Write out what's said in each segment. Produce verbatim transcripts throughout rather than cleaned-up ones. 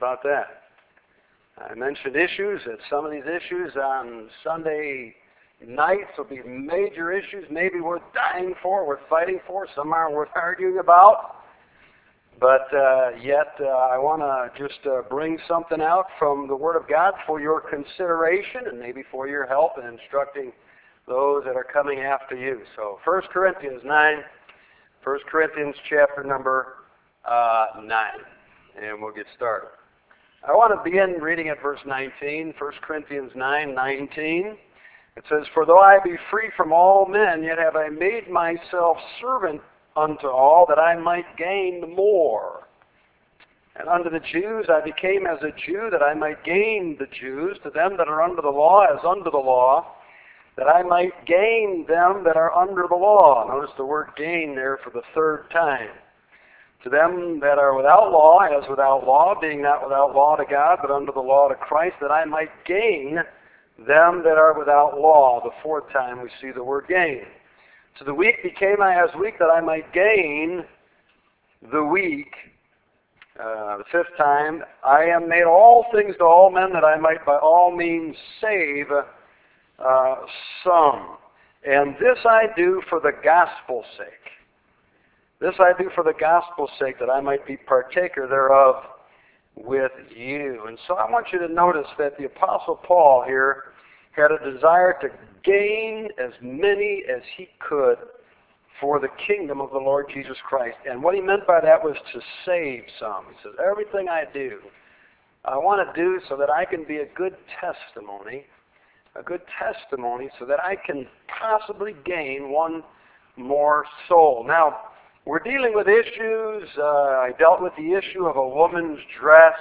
about that? I mentioned issues, that some of these issues on Sunday nights will be major issues, maybe worth dying for, worth fighting for. Some aren't worth arguing about. But uh, yet uh, I want to just uh, bring something out from the Word of God for your consideration and maybe for your help in instructing those that are coming after you. So First Corinthians nine, First Corinthians chapter number uh, nine, and we'll get started. I want to begin reading at verse nineteen, First Corinthians nine, nineteen. It says, "For though I be free from all men, yet have I made myself servant unto all, that I might gain the more. And unto the Jews I became as a Jew, that I might gain the Jews. To them that are under the law, as under the law, that I might gain them that are under the law." Notice the word gain there for the third time. "To them that are without law, as without law, being not without law to God, but under the law to Christ, that I might gain them that are without law." The fourth time we see the word gain. "To the weak became I as weak, that I might gain the weak." Uh, the fifth time, "I am made all things to all men, that I might by all means save uh, some. And this I do for the gospel's sake. This I do for the gospel's sake, that I might be partaker thereof with you." And so I want you to notice that the Apostle Paul here had a desire to gain as many as he could for the kingdom of the Lord Jesus Christ. And what he meant by that was to save some. He says, everything I do, I want to do so that I can be a good testimony, a good testimony so that I can possibly gain one more soul. Now, we're dealing with issues. Uh, I dealt with the issue of a woman's dress.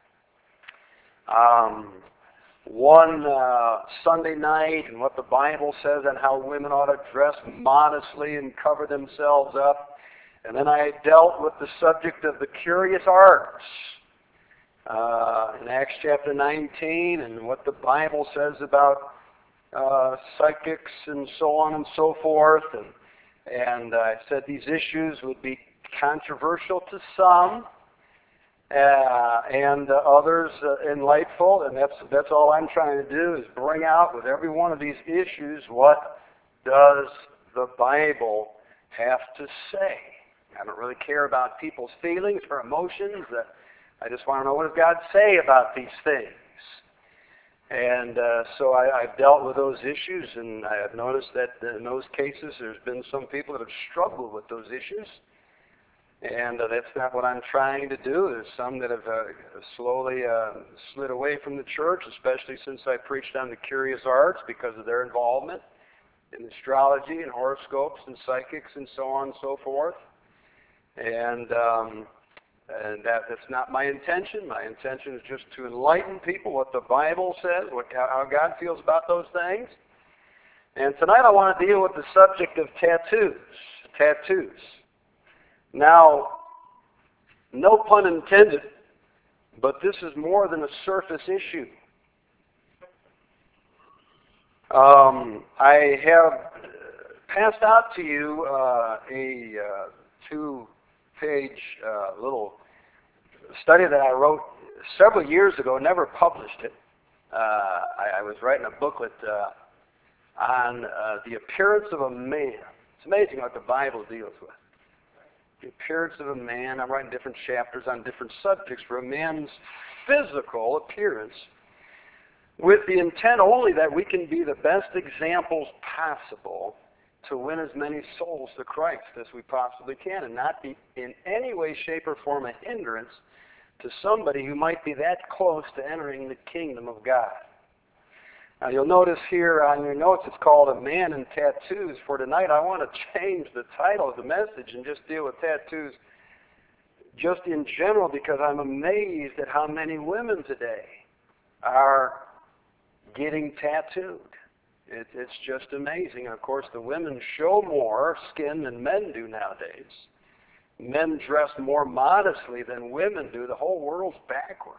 Um, one uh, Sunday night, and what the Bible says and how women ought to dress modestly and cover themselves up. And then I dealt with the subject of the curious arts uh, in Acts chapter nineteen, and what the Bible says about uh, psychics and so on and so forth. And, and I said these issues would be controversial to some, Uh, and uh, others uh, enlightful, and that's that's all I'm trying to do is bring out with every one of these issues, what does the Bible have to say? I don't really care about people's feelings or emotions. Uh, I just want to know, what does God say about these things? And uh, so I, I've dealt with those issues, and I have noticed that in those cases there's been some people that have struggled with those issues. And uh, that's not what I'm trying to do. There's some that have uh, slowly uh, slid away from the church, especially since I preached on the curious arts because of their involvement in astrology and horoscopes and psychics and so on and so forth. And um, and that, that's not my intention. My intention is just to enlighten people what the Bible says, what, how God feels about those things. And tonight I want to deal with the subject of tattoos. Tattoos. Now, no pun intended, but this is more than a surface issue. Um, I have passed out to you uh, a uh, two-page uh, little study that I wrote several years ago, never published it. Uh, I, I was writing a booklet uh, on uh, the appearance of a man. It's amazing what the Bible deals with. The appearance of a man. I'm writing different chapters on different subjects for a man's physical appearance, with the intent only that we can be the best examples possible to win as many souls to Christ as we possibly can, and not be in any way, shape, or form a hindrance to somebody who might be that close to entering the kingdom of God. Now you'll notice here on your notes it's called A Man in Tattoos. For tonight I want to change the title of the message and just deal with tattoos just in general, because I'm amazed at how many women today are getting tattooed. It, it's just amazing. And of course the women show more skin than men do nowadays. Men dress more modestly than women do. The whole world's backwards.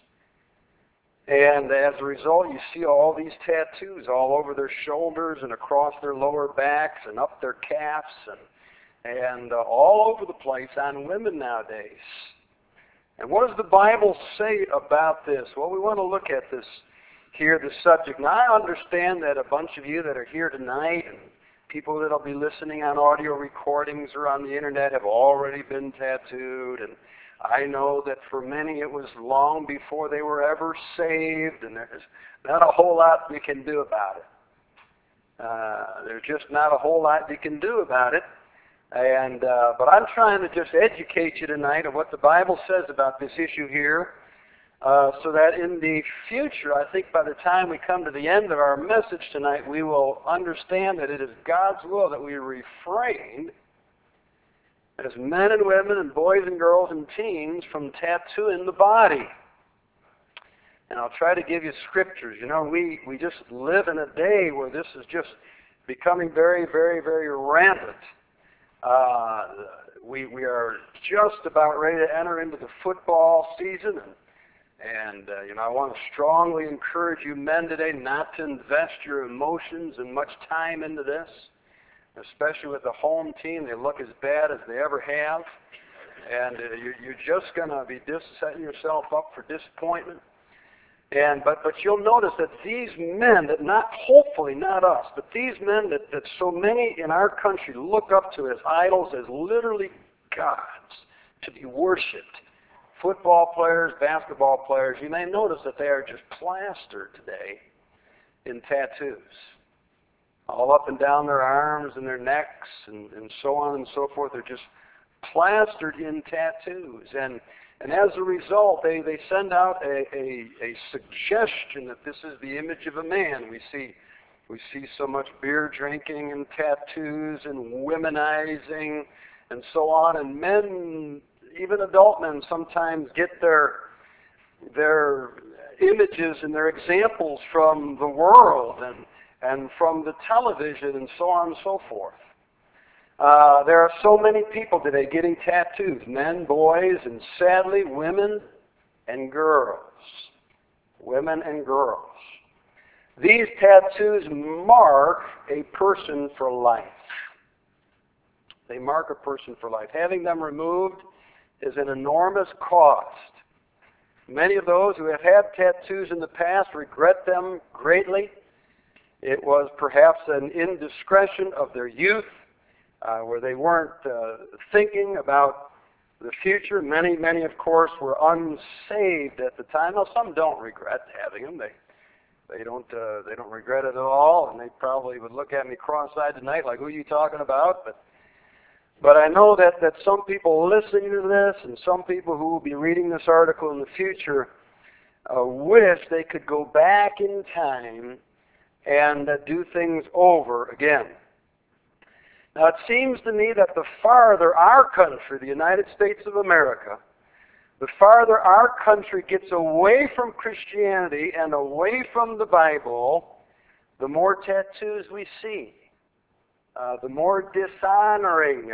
And as a result, you see all these tattoos all over their shoulders and across their lower backs and up their calves and, and uh, all over the place on women nowadays. And what does the Bible say about this? Well, we want to look at this here, this subject. Now, I understand that a bunch of you that are here tonight and people that will be listening on audio recordings or on the internet have already been tattooed. And I know that for many it was long before they were ever saved, and there's not a whole lot you can do about it. Uh, there's just not a whole lot you can do about it. And uh, but I'm trying to just educate you tonight on what the Bible says about this issue here, uh, so that in the future, I think by the time we come to the end of our message tonight, we will understand that it is God's will that we refrain as men and women and boys and girls and teens from tattooing the body. And I'll try to give you scriptures. You know, we, we just live in a day where this is just becoming very, very, very rampant. Uh, we, we are just about ready to enter into the football season. And, and uh, you know, I want to strongly encourage you men today not to invest your emotions and much time into this. Especially with the home team, they look as bad as they ever have. And uh, you're, you're just going to be dis- setting yourself up for disappointment. And but but you'll notice that these men, that not hopefully not us, but these men that, that so many in our country look up to as idols, as literally gods to be worshipped. Football players, basketball players, you may notice that they are just plastered today in tattoos. All up and down their arms and their necks and, and so on and so forth. They're just plastered in tattoos. And and as a result, they, they send out a, a, a suggestion that this is the image of a man. We see we see so much beer drinking and tattoos and womenizing and so on. And men, even adult men, sometimes get their their images and their examples from the world and and from the television and so on and so forth. Uh, there are so many people today getting tattoos, men, boys, and sadly women and girls. Women and girls. These tattoos mark a person for life. They mark a person for life. Having them removed is an enormous cost. Many of those who have had tattoos in the past regret them greatly. It was perhaps an indiscretion of their youth, uh, where they weren't uh, thinking about the future. Many, many, of course, were unsaved at the time. Now, some don't regret having them. They, they don't, uh, they don't regret it at all, and they probably would look at me cross-eyed tonight, like, "Who are you talking about?" But, but I know that that some people listening to this, and some people who will be reading this article in the future, uh, wish they could go back in time and uh, do things over again. Now, it seems to me that the farther our country, the United States of America, the farther our country gets away from Christianity and away from the Bible, the more tattoos we see, uh, the more dishonoring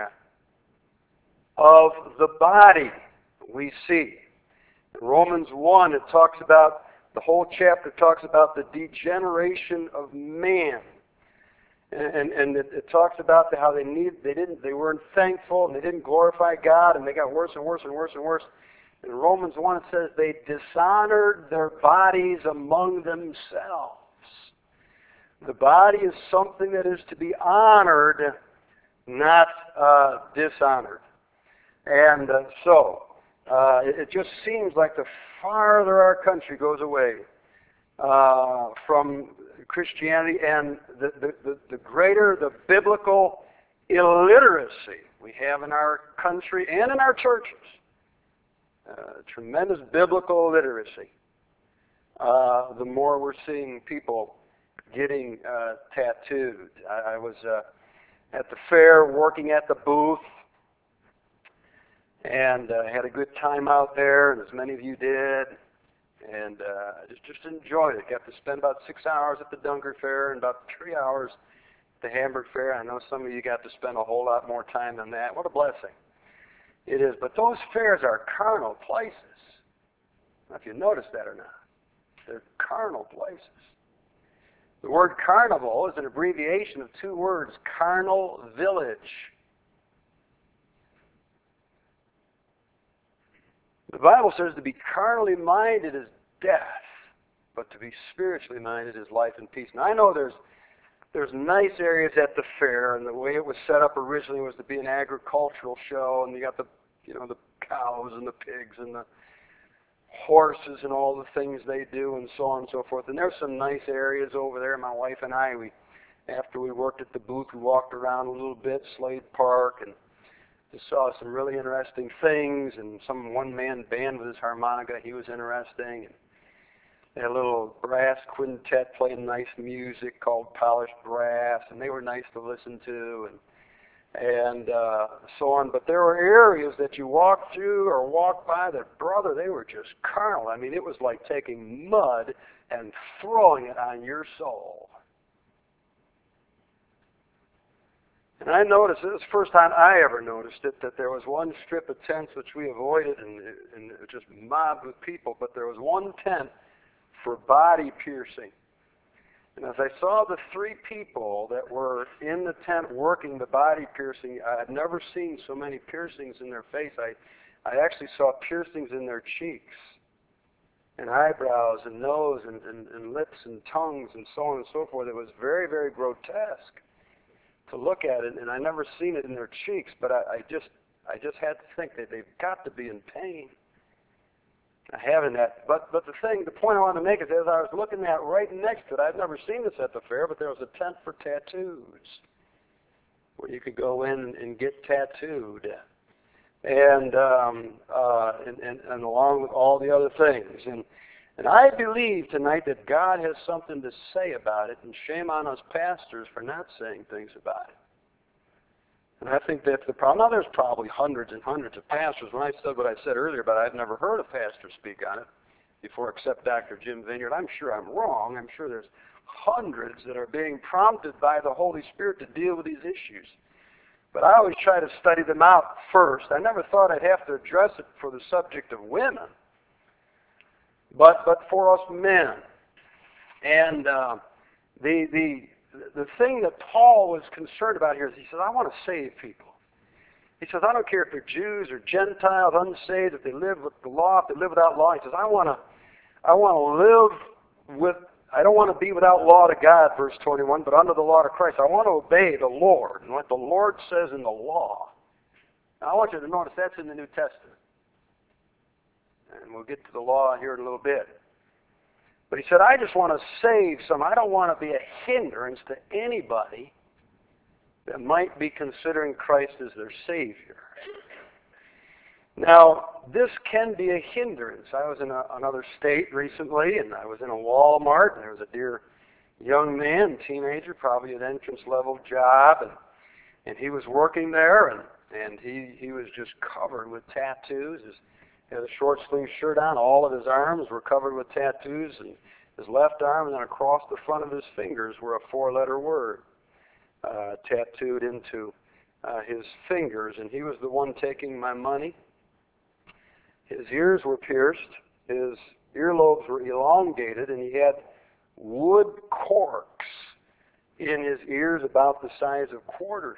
of the body we see. In Romans one, it talks about, the whole chapter talks about the degeneration of man. And, and it, it talks about the, how they need, they didn't, they weren't thankful and they didn't glorify God, and they got worse and worse and worse and worse. In Romans one, it says they dishonored their bodies among themselves. The body is something that is to be honored, not uh, dishonored. And uh, so uh, it, it just seems like the farther our country goes away uh, from Christianity, and the, the, the, the greater the biblical illiteracy we have in our country and in our churches. Uh, tremendous biblical illiteracy. Uh, the more we're seeing people getting uh, tattooed. I, I was uh, at the fair working at the booth, and uh, had a good time out there, and as many of you did. And uh, just just enjoyed it. Got to spend about six hours at the Dunker Fair and about three hours at the Hamburg Fair. I know some of you got to spend a whole lot more time than that. What a blessing it is. But those fairs are carnal places. I don't know if you noticed that or not. They're carnal places. The word carnival is an abbreviation of two words, carnal village. The Bible says to be carnally minded is death, but to be spiritually minded is life and peace. Now I know there's there's nice areas at the fair, and the way it was set up originally was to be an agricultural show, and you got the you know the cows and the pigs and the horses and all the things they do and so on and so forth. And there's some nice areas over there. My wife and I, we after we worked at the booth, we walked around a little bit, Slade Park, and just saw some really interesting things, and some one-man band with his harmonica. He was interesting. And they had a little brass quintet playing nice music called Polished Brass, and they were nice to listen to, and and uh, so on. But there were areas that you walked through or walked by that, brother, they were just carnal. I mean, it was like taking mud and throwing it on your soul. And I noticed, it was the first time I ever noticed it, that there was one strip of tents which we avoided, and, and it was just mobbed with people, but there was one tent for body piercing. And as I saw the three people that were in the tent working the body piercing, I had never seen so many piercings in their face. I, I actually saw piercings in their cheeks, and eyebrows, and nose, and, and, and lips, and tongues, and so on and so forth. It was very, very grotesque to look at it, and I never seen it in their cheeks, but I, I just I just had to think that they've got to be in pain. I haven't that, but but the thing, the point I wanted to make is, as I was looking at right next to it, I'd never seen this at the fair, but there was a tent for tattoos, where you could go in and get tattooed, and um, uh, and, and and along with all the other things, and and I believe tonight that God has something to say about it, and shame on us pastors for not saying things about it. And I think that's the problem. Now, there's probably hundreds and hundreds of pastors. When I said what I said earlier, but I've never heard a pastor speak on it before except Doctor Jim Vineyard. I'm sure I'm wrong. I'm sure there's hundreds that are being prompted by the Holy Spirit to deal with these issues. But I always try to study them out first. I never thought I'd have to address it for the subject of women, but but for us men. And uh, the the the thing that Paul was concerned about here is he says, I want to save people. He says, I don't care if they're Jews or Gentiles, unsaved, if they live with the law, if they live without law. He says, I want to I want to live with, I don't want to be without law to God, verse twenty-one, but under the law to Christ. I want to obey the Lord and what the Lord says in the law. Now, I want you to notice that's in the New Testament. And we'll get to the law here in a little bit. But he said, I just want to save some. I don't want to be a hindrance to anybody that might be considering Christ as their Savior. Now, this can be a hindrance. I was in a, another state recently, and I was in a Walmart, and there was a dear young man, teenager, probably an entrance-level job, and, and he was working there, and, and he, he was just covered with tattoos. His, he had a short-sleeve shirt on. All of his arms were covered with tattoos, and his left arm, and then across the front of his fingers were a four-letter word uh, tattooed into uh, his fingers, and he was the one taking my money. His ears were pierced, his earlobes were elongated, and he had wood corks in his ears about the size of quarters.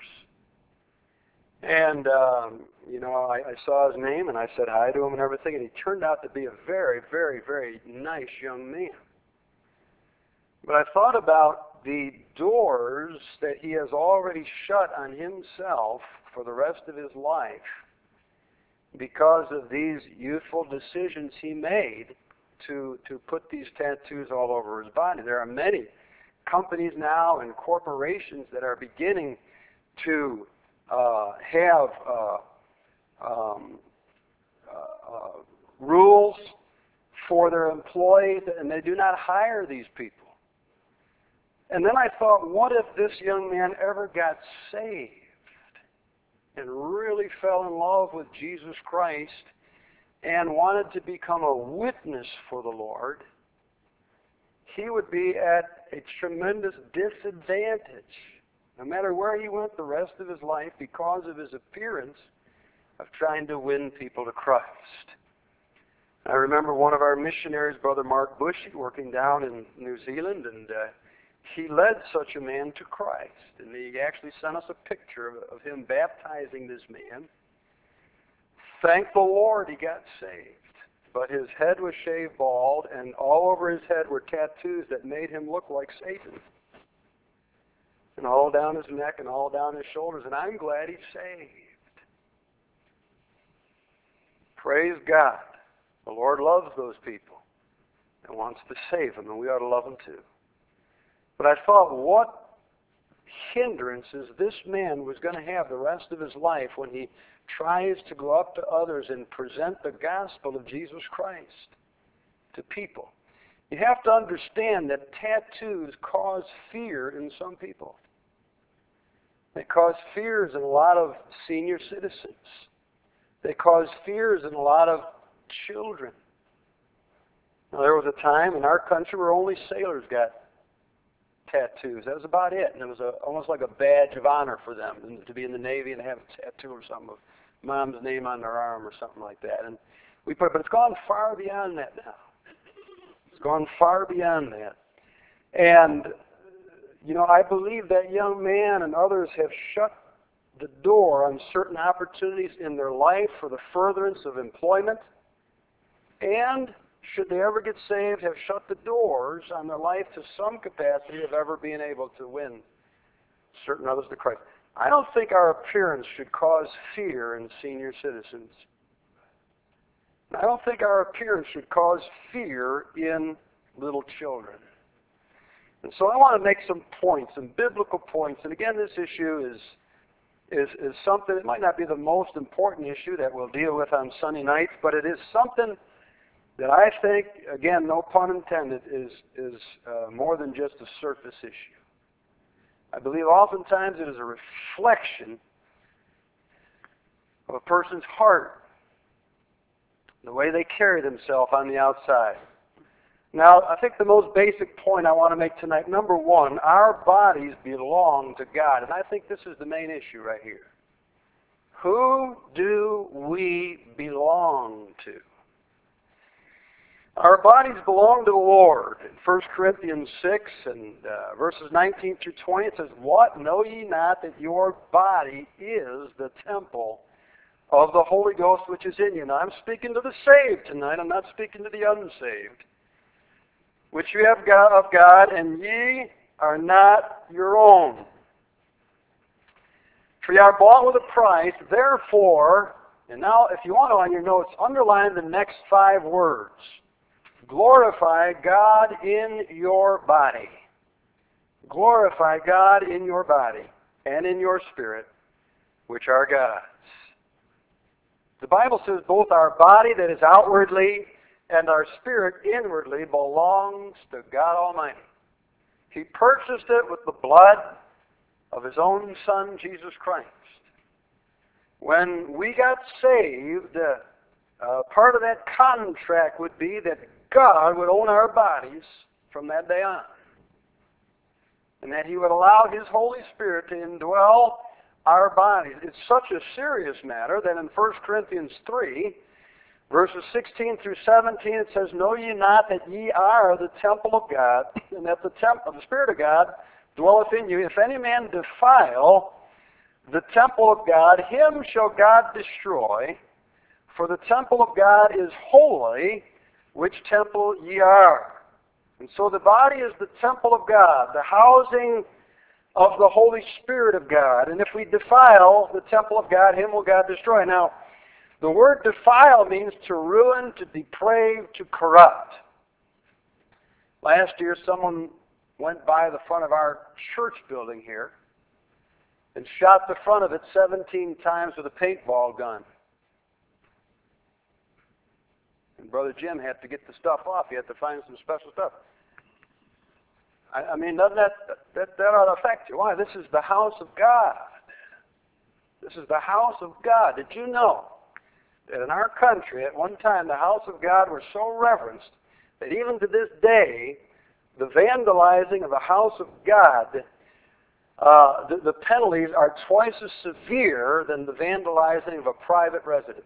And, um, you know, I, I saw his name, and I said hi to him and everything, and he turned out to be a very, very, very nice young man. But I thought about the doors that he has already shut on himself for the rest of his life because of these youthful decisions he made to, to put these tattoos all over his body. There are many companies now and corporations that are beginning to uh, have uh, um, uh, uh, rules for their employees, and they do not hire these people. And then I thought, what if this young man ever got saved and really fell in love with Jesus Christ and wanted to become a witness for the Lord? He would be at a tremendous disadvantage, no matter where he went the rest of his life, because of his appearance of trying to win people to Christ. I remember one of our missionaries, Brother Mark Bushy, working down in New Zealand, and uh, he led such a man to Christ. And he actually sent us a picture of, of him baptizing this man. Thank the Lord he got saved. but his head was shaved bald, and all over his head were tattoos that made him look like Satan. And all down his neck and all down his shoulders. And I'm glad he's saved. Praise God. The Lord loves those people and wants to save them, and we ought to love them too. But I thought, what hindrances this man was going to have the rest of his life when he tries to go up to others and present the gospel of Jesus Christ to people. You have to understand that tattoos cause fear in some people. They cause fears in a lot of senior citizens. They cause fears in a lot of children. Now, there was a time in our country where only sailors got tattoos. That was about it. And it was a, almost like a badge of honor for them to be in the Navy and have a tattoo or something of mom's name on their arm or something like that. And we put, but it's gone far beyond that now. It's gone far beyond that. And, you know, I believe that young man and others have shut the door on certain opportunities in their life for the furtherance of employment, and should they ever get saved, have shut the doors on their life to some capacity of ever being able to win certain others to Christ. I don't think our appearance should cause fear in senior citizens. I don't think our appearance should cause fear in little children. And so I want to make some points, some biblical points. And again, this issue is is is something, it might not be the most important issue that we'll deal with on Sunday nights, but it is something that I think, again, no pun intended, is, is uh, more than just a surface issue. I believe oftentimes it is a reflection of a person's heart, the way they carry themselves on the outside. Now, I think the most basic point I want to make tonight, number one, our bodies belong to God. And I think this is the main issue right here. Who do we belong to? Our bodies belong to the Lord. In First Corinthians six and uh, verses nineteen through twenty, it says, "What, know ye not that your body is the temple of the Holy Ghost which is in you?" Now, I'm speaking to the saved tonight. I'm not speaking to the unsaved. "Which you have got of God, and ye are not your own. For ye are bought with a price, therefore," and now if you want to on your notes, underline the next five words. "Glorify God in your body." Glorify God in your body and in your spirit, which are God's. The Bible says both our body that is outwardly and our spirit inwardly belongs to God Almighty. He purchased it with the blood of His own Son, Jesus Christ. When we got saved, uh, uh, part of that contract would be that God would own our bodies from that day on. And that He would allow His Holy Spirit to indwell our bodies. It's such a serious matter that in First Corinthians three, verses sixteen through seventeen, it says, "Know ye not that ye are the temple of God, and that the temple of the Spirit of God dwelleth in you? If any man defile the temple of God, him shall God destroy. For the temple of God is holy, which temple ye are." And so the body is the temple of God, the housing of the Holy Spirit of God. And if we defile the temple of God, him will God destroy. Now, the word defile means to ruin, to deprave, to corrupt. Last year, someone went by the front of our church building here and shot the front of it seventeen times with a paintball gun. And Brother Jim had to get the stuff off. He had to find some special stuff. I, I mean, doesn't that, that, that ought to affect you? Why? This is the house of God. This is the house of God. Did you know that in our country, at one time, the house of God was so reverenced that even to this day, the vandalizing of the house of God, uh, the, the penalties are twice as severe than the vandalizing of a private residence.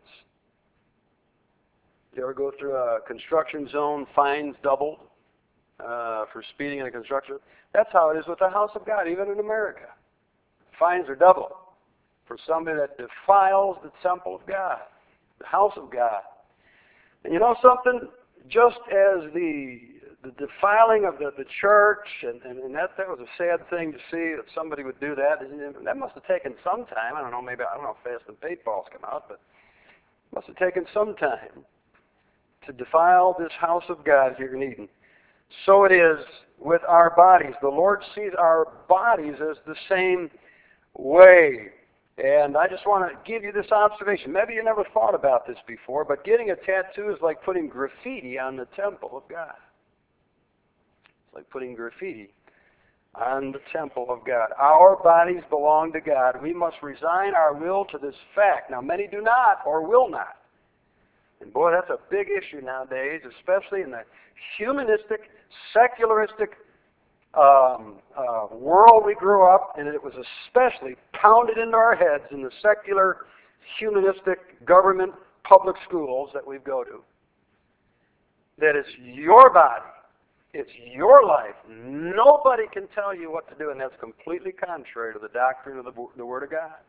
You ever go through a construction zone, fines doubled uh, for speeding in a construction? That's how it is with the house of God, even in America. Fines are doubled for somebody that defiles the temple of God, the house of God. And you know something? Just as the the defiling of the, the church, and, and, and that, that was a sad thing to see that somebody would do that. And that must have taken some time. I don't know, maybe, I don't know if Fast and Paintballs come out, but it must have taken some time to defile this house of God here in Eden. So it is with our bodies. The Lord sees our bodies as the same way. And I just want to give you this observation. Maybe you never thought about this before, but getting a tattoo is like putting graffiti on the temple of God. It's like putting graffiti on the temple of God. Our bodies belong to God. We must resign our will to this fact. Now, many do not or will not. And boy, that's a big issue nowadays, especially in the humanistic, secularistic um, uh, world we grew up, and it was especially pounded into our heads in the secular, humanistic, government, public schools that we go to. That it's your body. It's your life. Nobody can tell you what to do, and that's completely contrary to the doctrine of the, the Word of God.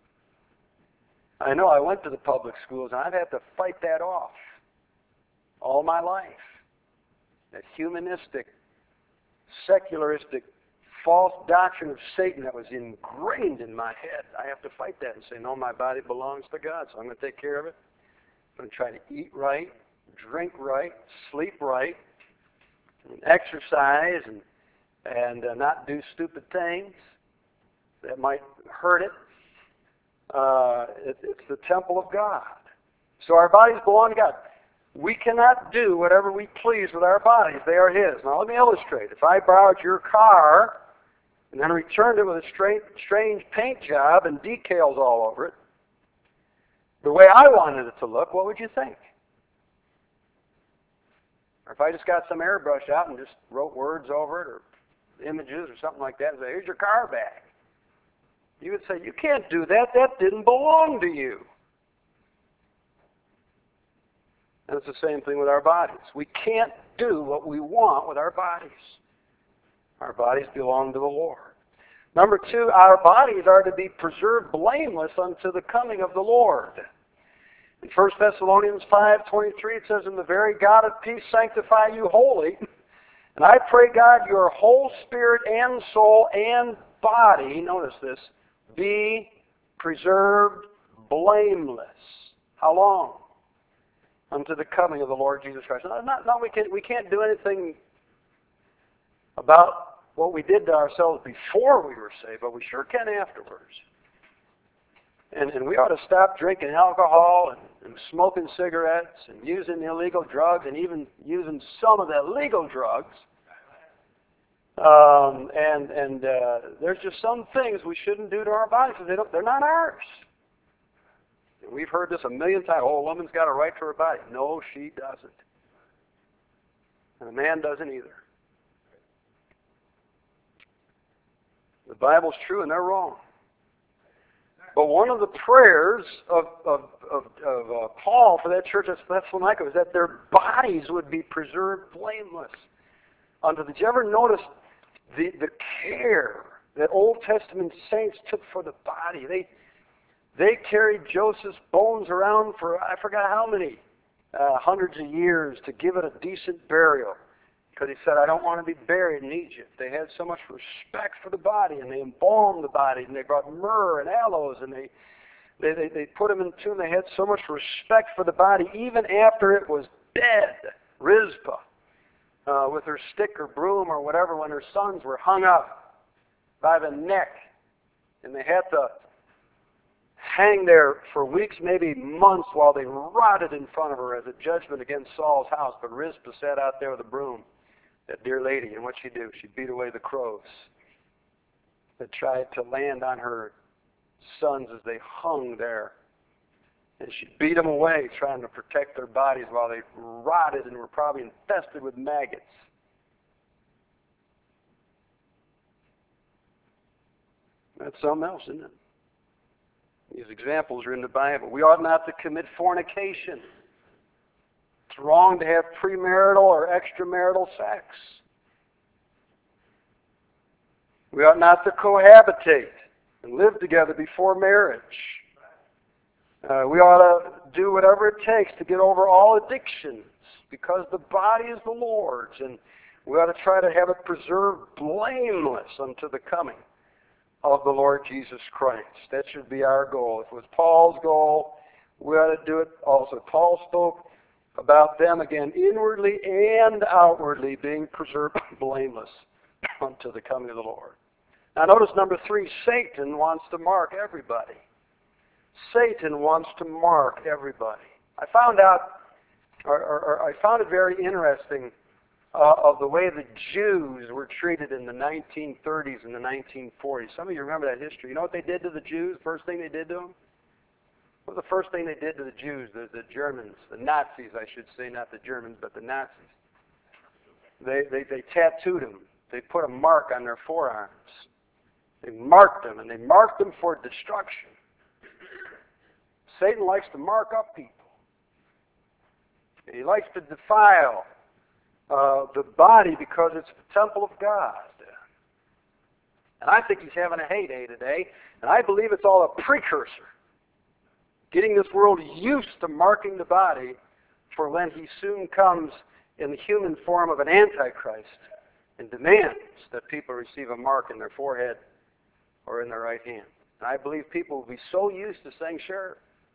I know I went to the public schools, and I've had to fight that off all my life. That humanistic, secularistic, false doctrine of Satan that was ingrained in my head. I have to fight that and say, no, my body belongs to God, so I'm going to take care of it. I'm going to try to eat right, drink right, sleep right, and exercise, and and uh, not do stupid things that might hurt it. Uh, it. It's the temple of God. So our bodies belong to God. We cannot do whatever we please with our bodies. They are His. Now let me illustrate. If I borrowed your car and then returned it with a strange, strange paint job and decals all over it, the way I wanted it to look, what would you think? Or if I just got some airbrush out and just wrote words over it or images or something like that and say, here's your car back. You would say, you can't do that. That didn't belong to you. And it's the same thing with our bodies. We can't do what we want with our bodies. Our bodies belong to the Lord. Number two, our bodies are to be preserved blameless unto the coming of the Lord. In First Thessalonians five twenty-three, it says, and the very God of peace sanctify you wholly. And I pray, God, your whole spirit and soul and body, notice this, be preserved blameless. How long? Unto the coming of the Lord Jesus Christ. Now, not, not, we, can't, we can't do anything about what we did to ourselves before we were saved, but we sure can afterwards. And, and we ought to stop drinking alcohol and, and smoking cigarettes and using illegal drugs and even using some of the legal drugs. Um, and and uh, there's just some things we shouldn't do to our bodies because they don't, they're not ours. We've heard this a million times. Oh, a woman's got a right to her body. No, she doesn't. And a man doesn't either. The Bible's true and they're wrong. But one of the prayers of, of, of, of uh, Paul for that church at Thessalonica was that their bodies would be preserved blameless unto the. Did you ever notice the, the care that Old Testament saints took for the body? They They carried Joseph's bones around for, I forgot how many, uh, hundreds of years to give it a decent burial. Because he said, I don't want to be buried in Egypt. They had so much respect for the body, and they embalmed the body, and they brought myrrh and aloes, and they, they, they, they put him in the tomb. They had so much respect for the body, even after it was dead. Rizpah, uh, with her stick or broom or whatever, when her sons were hung up by the neck, and they had to hang there for weeks, maybe months, while they rotted in front of her as a judgment against Saul's house. But Rizpah sat out there with a broom, that dear lady, and what'd she do? She beat away the crows that tried to land on her sons as they hung there. And she beat them away, trying to protect their bodies while they rotted and were probably infested with maggots. That's something else, isn't it? These examples are in the Bible. We ought not to commit fornication. It's wrong to have premarital or extramarital sex. We ought not to cohabitate and live together before marriage. Uh, we ought to do whatever it takes to get over all addictions because the body is the Lord's, and we ought to try to have it preserved blameless unto the coming of the Lord Jesus Christ. That should be our goal. If it was Paul's goal, we ought to do it also. Paul spoke about them again, inwardly and outwardly being preserved blameless unto the coming of the Lord. Now notice number three, Satan wants to mark everybody. Satan wants to mark everybody. I found out, or, or, or I found it very interesting uh, of the way the Jews were treated in the nineteen thirties and the nineteen forties. Some of you remember that history. You know what they did to the Jews? First thing they did to them? What was the first thing they did to the Jews, the, the Germans, the Nazis, I should say, not the Germans, but the Nazis? They, they, they tattooed them. They put a mark on their forearms. They marked them, and they marked them for destruction. Satan likes to mark up people. He likes to defile uh, the body because it's the temple of God. And I think he's having a heyday today, and I believe it's all a precursor. Getting this world used to marking the body for when he soon comes in the human form of an antichrist and demands that people receive a mark in their forehead or in their right hand. And I believe people will be so used to saying, sure,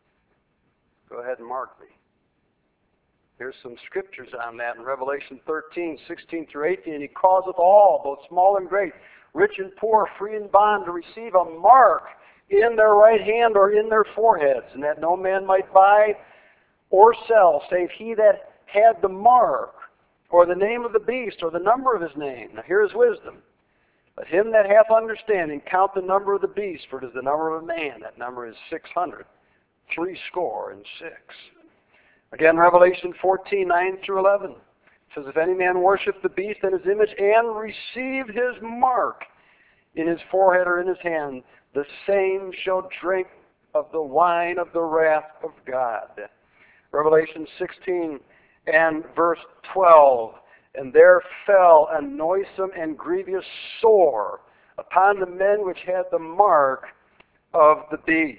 go ahead and mark me. There's some scriptures on that in Revelation thirteen, sixteen through eighteen. And he causeth all, both small and great, rich and poor, free and bond, to receive a mark in their right hand or in their foreheads, and that no man might buy or sell, save he that had the mark, or the name of the beast, or the number of his name. Now here is wisdom. Let him that hath understanding count the number of the beast, for it is the number of a man. That number is six hundred, three score and six. Again, Revelation fourteen, nine through eleven. It says, if any man worship the beast and his image, and receive his mark in his forehead or in his hand, the same shall drink of the wine of the wrath of God. Revelation sixteen and verse twelve. And there fell a noisome and grievous sore upon the men which had the mark of the beast.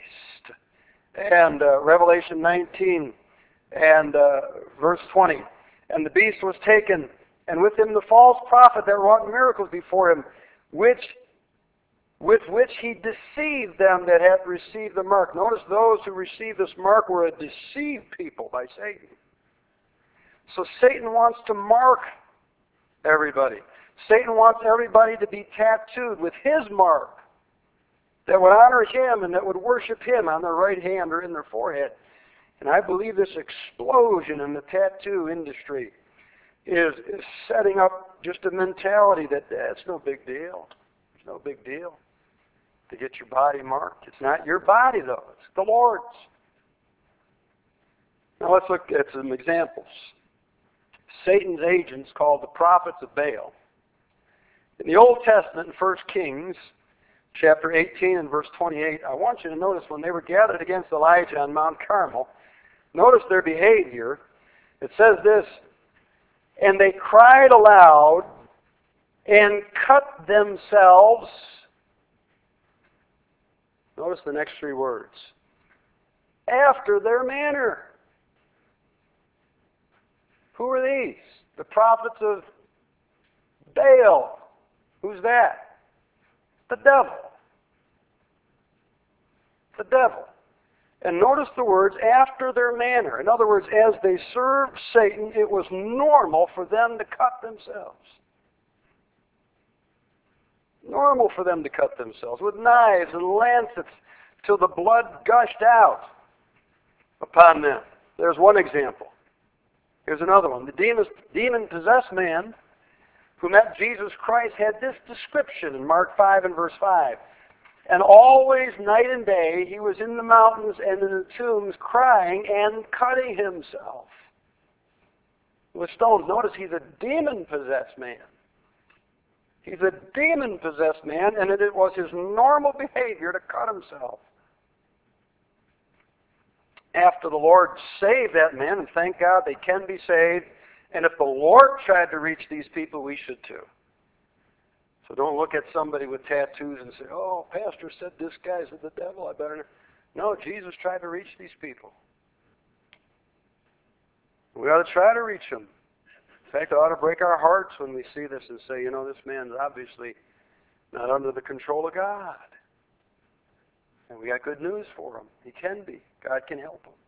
And uh, Revelation nineteen and uh, verse twenty. And the beast was taken, and with him the false prophet that wrought miracles before him, which with which he deceived them that had received the mark. Notice those who received this mark were a deceived people by Satan. So Satan wants to mark everybody. Satan wants everybody to be tattooed with his mark that would honor him and that would worship him on their right hand or in their forehead. And I believe this explosion in the tattoo industry is, is setting up just a mentality that that's no big deal. It's no big deal to get your body marked. It's not your body, though. It's the Lord's. Now let's look at some examples. Satan's agents called the prophets of Baal. In the Old Testament, in First Kings, chapter eighteen and verse twenty-eight, I want you to notice when they were gathered against Elijah on Mount Carmel, notice their behavior. It says this, and they cried aloud and cut themselves. Notice the next three words. After their manner. Who are these? The prophets of Baal. Who's that? The devil. The devil. And notice the words, after their manner. In other words, as they served Satan, it was normal for them to cut themselves. Normal for them to cut themselves with knives and lancets till the blood gushed out upon them. There's one example. Here's another one. The demon, demon-possessed man who met Jesus Christ had this description in Mark five and verse five. And always, night and day, he was in the mountains and in the tombs crying and cutting himself with stones. Notice he's a demon-possessed man. He's a demon-possessed man, and it was his normal behavior to cut himself. After the Lord saved that man, and thank God they can be saved, and if the Lord tried to reach these people, we should too. So don't look at somebody with tattoos and say, oh, pastor said this guy's of the devil, I better not. No, Jesus tried to reach these people. We ought to try to reach them. In fact, it ought to break our hearts when we see this and say, you know, this man's obviously not under the control of God. And we got good news for him. He can be. God can help him.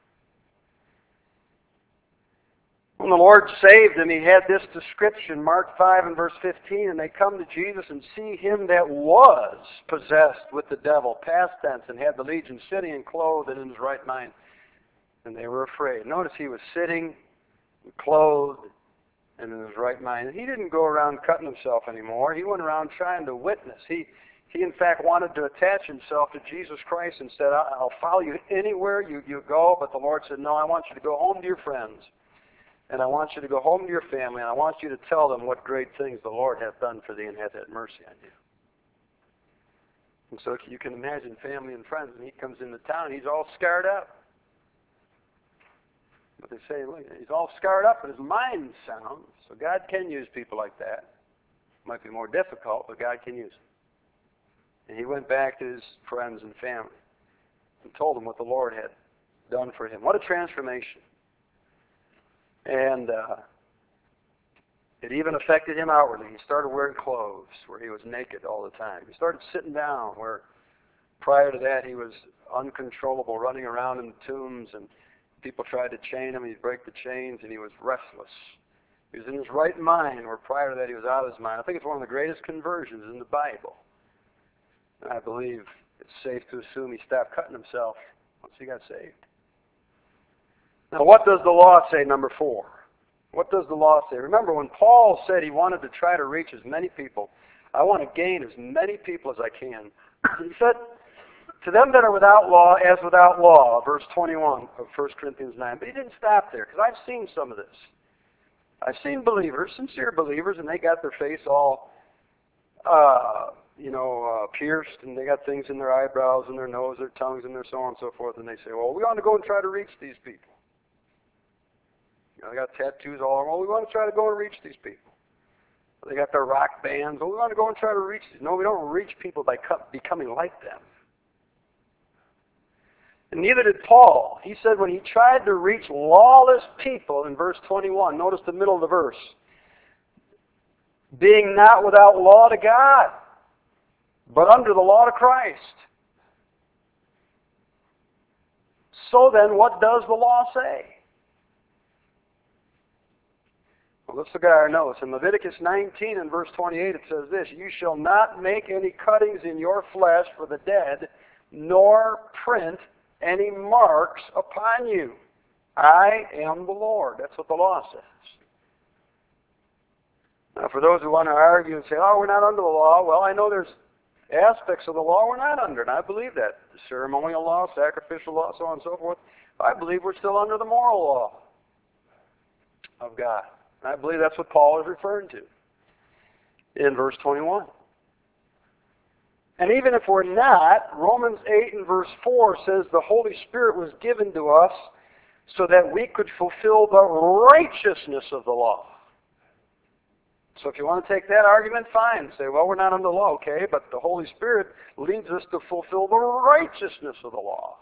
When the Lord saved him, he had this description, Mark five and verse fifteen, and they come to Jesus and see him that was possessed with the devil, past tense, and had the legion, sitting and clothed and in his right mind. And they were afraid. Notice he was sitting, clothed, and in his right mind. He didn't go around cutting himself anymore. He went around trying to witness. He, he in fact, wanted to attach himself to Jesus Christ and said, I'll follow you anywhere you, you go. But the Lord said, no, I want you to go home to your friends. And I want you to go home to your family, and I want you to tell them what great things the Lord hath done for thee and hath had mercy on you. And so you can imagine family and friends, and he comes into town, he's all scarred up. But they say, look, he's all scarred up, but his mind's sound. So God can use people like that. It might be more difficult, but God can use them. And he went back to his friends and family and told them what the Lord had done for him. What a transformation. And uh, it even affected him outwardly. He started wearing clothes where he was naked all the time. He started sitting down where prior to that he was uncontrollable, running around in the tombs, and people tried to chain him. He'd break the chains, and he was restless. He was in his right mind where prior to that he was out of his mind. I think it's one of the greatest conversions in the Bible. And I believe it's safe to assume he stopped cutting himself once he got saved. Now, what does the law say, number four? What does the law say? Remember, when Paul said he wanted to try to reach as many people, I want to gain as many people as I can. He said, to them that are without law, as without law, verse twenty-one of First Corinthians nine. But he didn't stop there, because I've seen some of this. I've seen believers, sincere believers, and they got their face all, uh, you know, uh, pierced, and they got things in their eyebrows and their nose, their tongues, and their so on and so forth, and they say, well, we want to go and try to reach these people. You know, they got tattoos all over. Well, we want to try to go and reach these people. They got their rock bands. Well, we want to go and try to reach these. No, we don't reach people by becoming like them. And neither did Paul. He said when he tried to reach lawless people in verse twenty-one, notice the middle of the verse, being not without law to God, but under the law to Christ. So then, what does the law say? Well, let's look at our notes. In Leviticus nineteen and verse twenty-eight, it says this, you shall not make any cuttings in your flesh for the dead, nor print any marks upon you. I am the Lord. That's what the law says. Now, for those who want to argue and say, oh, we're not under the law, well, I know there's aspects of the law we're not under, and I believe that. The ceremonial law, sacrificial law, so on and so forth. I believe we're still under the moral law of God. And I believe that's what Paul is referring to in verse twenty-one. And even if we're not, Romans eight and verse four says the Holy Spirit was given to us so that we could fulfill the righteousness of the law. So if you want to take that argument, fine. Say, well, we're not under the law, okay, but the Holy Spirit leads us to fulfill the righteousness of the law.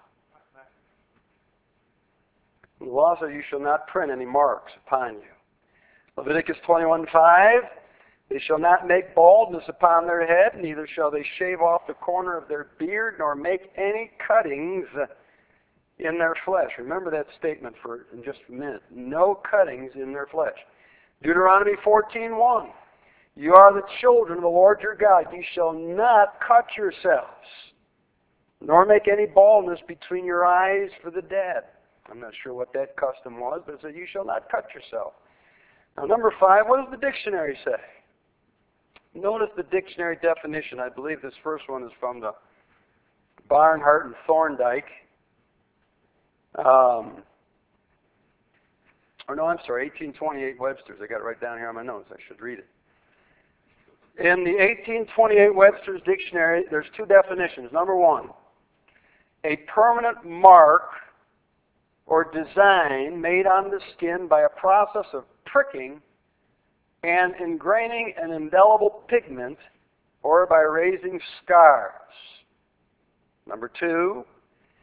The law says you shall not print any marks upon you. Leviticus twenty-one five, they shall not make baldness upon their head, neither shall they shave off the corner of their beard, nor make any cuttings in their flesh. Remember that statement for in just a minute. No cuttings in their flesh. Deuteronomy fourteen one, you are the children of the Lord your God. You shall not cut yourselves, nor make any baldness between your eyes for the dead. I'm not sure what that custom was, but it said you shall not cut yourself. Now, number five, what does the dictionary say? Notice the dictionary definition. I believe this first one is from the Barnhart and Thorndike. Um, or no, I'm sorry, eighteen twenty-eight Webster's. I got it right down here on my notes. I should read it. In the eighteen twenty-eight Webster's dictionary, there's two definitions. Number one, a permanent mark or design made on the skin by a process of pricking and ingraining an indelible pigment or by raising scars. Number two,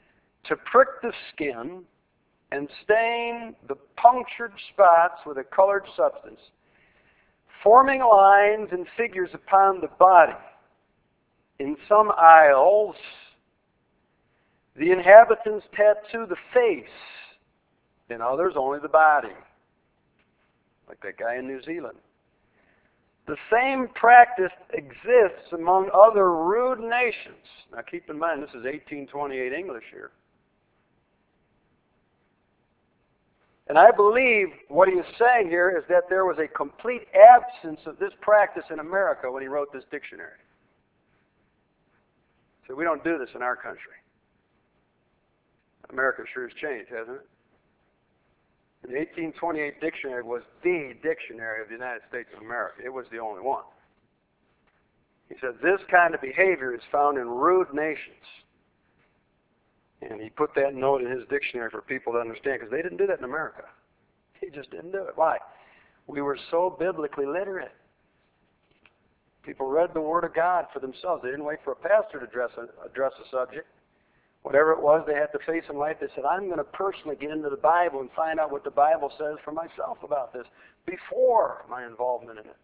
to prick the skin and stain the punctured spots with a colored substance, forming lines and figures upon the body. In some isles, the inhabitants tattoo the face, in others only the body, like that guy in New Zealand. The same practice exists among other rude nations. Now keep in mind, this is eighteen twenty-eight English here. And I believe what he is saying here is that there was a complete absence of this practice in America when he wrote this dictionary. So we don't do this in our country. America sure has changed, hasn't it? The eighteen twenty-eight dictionary was the dictionary of the United States of America. It was the only one. He said this kind of behavior is found in rude nations. And he put that note in his dictionary for people to understand, because they didn't do that in America. He just didn't do it. Why? We were so biblically literate. People read the Word of God for themselves. They didn't wait for a pastor to address a, address a subject. Whatever it was, they had to face in life. They said, I'm going to personally get into the Bible and find out what the Bible says for myself about this before my involvement in it.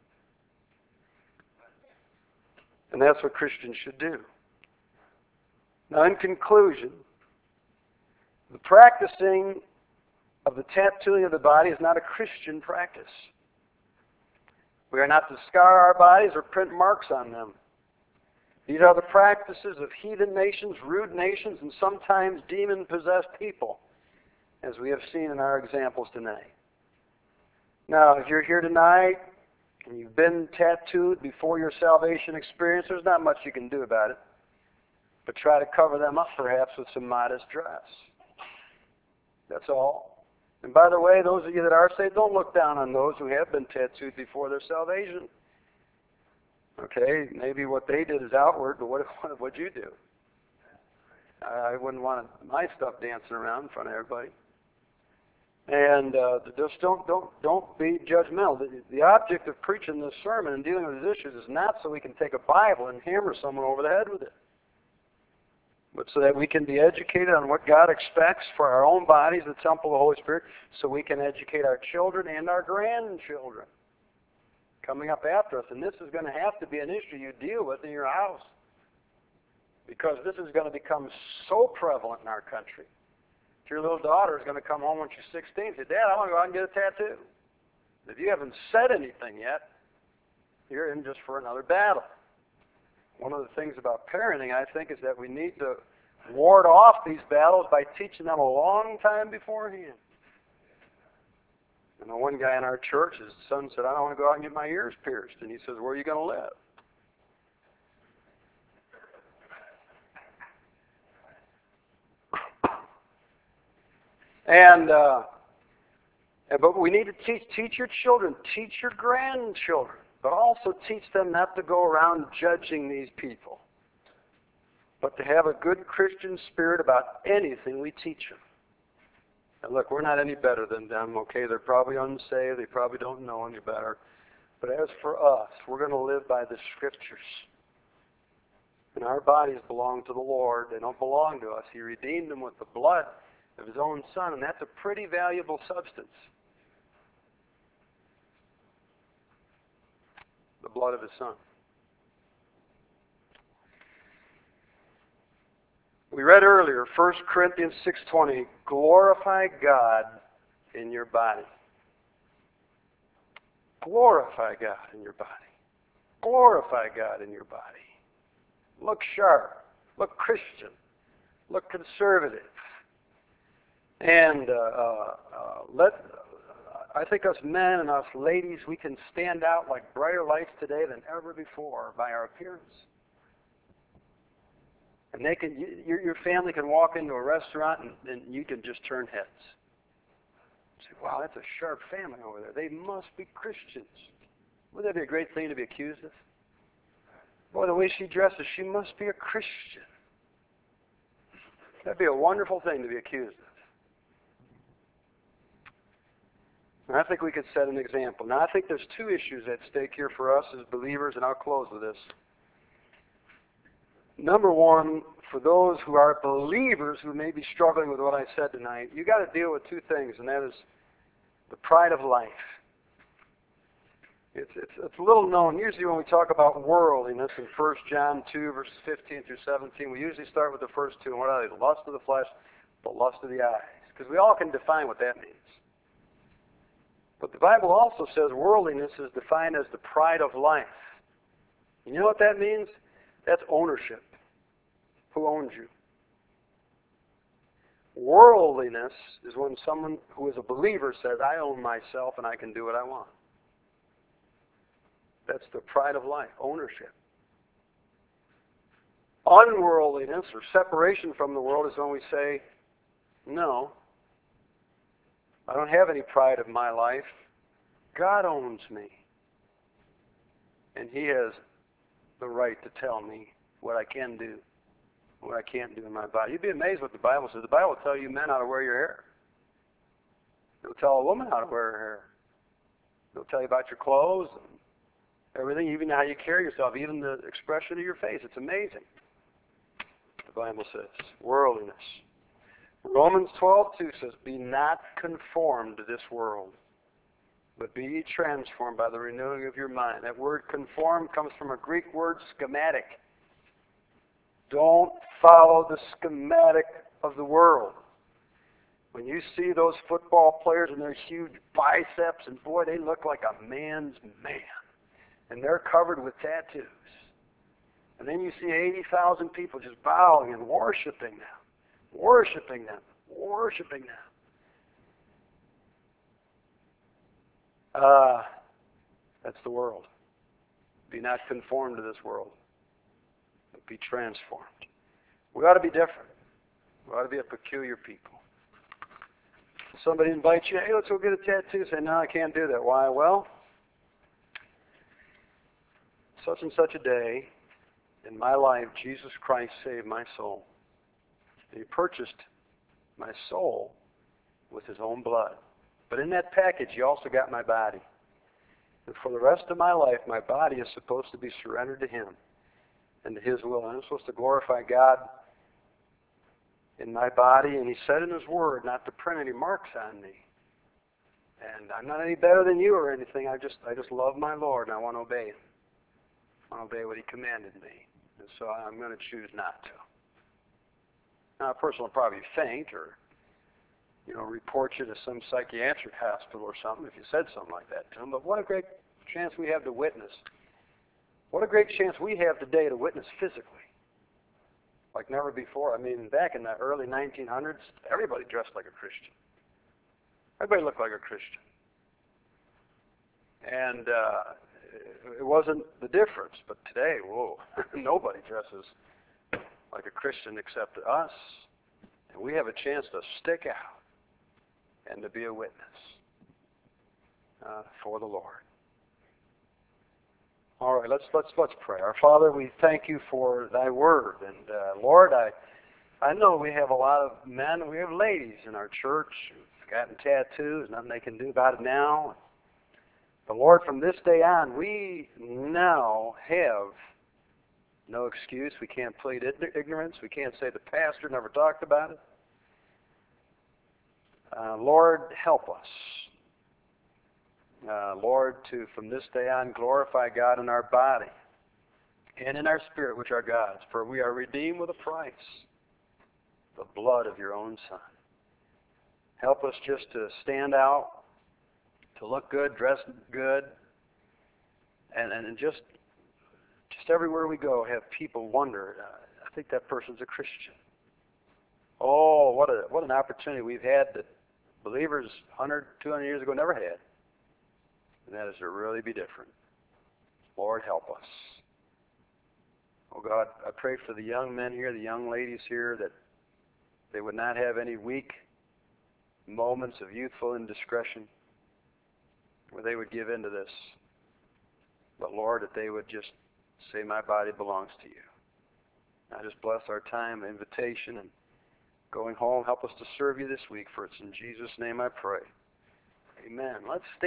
And that's what Christians should do. Now, in conclusion, the practicing of the tattooing of the body is not a Christian practice. We are not to scar our bodies or print marks on them. These are the practices of heathen nations, rude nations, and sometimes demon-possessed people, as we have seen in our examples tonight. Now, if you're here tonight and you've been tattooed before your salvation experience, there's not much you can do about it. But try to cover them up, perhaps, with some modest dress. That's all. And by the way, those of you that are saved, don't look down on those who have been tattooed before their salvation. Okay, maybe what they did is outward, but what what would you do? I wouldn't want my stuff dancing around in front of everybody. And uh, just don't don't don't be judgmental. The, the object of preaching this sermon and dealing with these issues is not so we can take a Bible and hammer someone over the head with it, but so that we can be educated on what God expects for our own bodies, the temple of the Holy Spirit, so we can educate our children and our grandchildren coming up after us. And this is going to have to be an issue you deal with in your house, because this is going to become so prevalent in our country. Your little daughter is going to come home when she's sixteen and say, Dad, I want to go out and get a tattoo. If you haven't said anything yet, you're in just for another battle. One of the things about parenting, I think, is that we need to ward off these battles by teaching them a long time beforehand. And the one guy in our church, his son said, I don't want to go out and get my ears pierced. And he says, where are you going to live? And, uh, but we need to teach, teach your children, teach your grandchildren, but also teach them not to go around judging these people, but to have a good Christian spirit about anything we teach them. And look, we're not any better than them, okay? They're probably unsaved. They probably don't know any better. But as for us, we're going to live by the Scriptures. And our bodies belong to the Lord. They don't belong to us. He redeemed them with the blood of His own Son, and that's a pretty valuable substance. The blood of His Son. We read earlier, First Corinthians six twenty, glorify God in your body. Glorify God in your body. Glorify God in your body. Look sharp. Look Christian. Look conservative. And uh, uh, uh, let, I think us men and us ladies, we can stand out like brighter lights today than ever before by our appearance. And they can, your, your family can walk into a restaurant and, and you can just turn heads. Say, wow, that's a sharp family over there. They must be Christians. Wouldn't that be a great thing to be accused of? Boy, the way she dresses, she must be a Christian. That'd be a wonderful thing to be accused of. And I think we could set an example. Now, I think there's two issues at stake here for us as believers, and I'll close with this. Number one, for those who are believers who may be struggling with what I said tonight, you got to deal with two things, and that is the pride of life. It's, it's, it's a little known. Usually when we talk about worldliness in First John two, verses fifteen through seventeen, we usually start with the first two. And what are they? The lust of the flesh, the lust of the eyes. Because we all can define what that means. But the Bible also says worldliness is defined as the pride of life. You know what that means? That's ownership. Who owns you? Worldliness is when someone who is a believer says, I own myself and I can do what I want. That's the pride of life, ownership. Unworldliness or separation from the world is when we say, no, I don't have any pride of my life. God owns me. And He has the right to tell me what I can do, what I can't do in my body. You'd be amazed what the Bible says. The Bible will tell you men how to wear your hair. It'll tell a woman how to wear her hair. It'll tell you about your clothes and everything, even how you carry yourself, even the expression of your face. It's amazing. The Bible says, worldliness. Romans twelve two says, be not conformed to this world, but be ye transformed by the renewing of your mind. That word conform comes from a Greek word, schematic. Don't follow the schematic of the world. When you see those football players and their huge biceps, and boy, they look like a man's man. And they're covered with tattoos. And then you see eighty thousand people just bowing and worshiping them. Worshiping them. Worshiping them. Uh, that's the world. Be not conformed to this world, but be transformed. We ought to be different. We ought to be a peculiar people. Somebody invites you, hey, let's go get a tattoo. Say, no, I can't do that. Why? Well, such and such a day in my life, Jesus Christ saved my soul. He purchased my soul with His own blood. But in that package, He also got my body. And for the rest of my life, my body is supposed to be surrendered to Him and to His will. And I'm supposed to glorify God in my body. And He said in His Word not to print any marks on me. And I'm not any better than you or anything. I just, I just love my Lord and I want to obey Him. I want to obey what He commanded me. And so I'm going to choose not to. Now, a person will probably faint or, you know, report you to some psychiatric hospital or something if you said something like that to them. But what a great chance we have to witness. What a great chance we have today to witness physically. Like never before. I mean, back in the early nineteen hundreds, everybody dressed like a Christian. Everybody looked like a Christian. And uh, it wasn't the difference. But today, whoa, nobody dresses like a Christian except us. And we have a chance to stick out and to be a witness uh, for the Lord. All right, let's let's let's pray. Our Father, we thank You for Thy Word, and uh, Lord, I I know we have a lot of men, we have ladies in our church who've gotten tattoos, nothing they can do about it now. But Lord, from this day on, we now have no excuse. We can't plead ignorance. We can't say the pastor never talked about it. Uh, Lord, help us. Uh, Lord, to from this day on glorify God in our body and in our spirit, which are God's. For we are redeemed with a price, the blood of Your own Son. Help us just to stand out, to look good, dress good, and, and just just everywhere we go have people wonder, uh, I think that person's a Christian. Oh, what a what an opportunity we've had that believers one hundred, two hundred years ago never had. And that is to really be different. Lord, help us. Oh God, I pray for the young men here, the young ladies here, that they would not have any weak moments of youthful indiscretion where they would give in to this. But Lord, that they would just say, my body belongs to You. I just bless our time, invitation, and going home. Help us to serve You this week, for it's in Jesus' name I pray. Amen. Let's stay.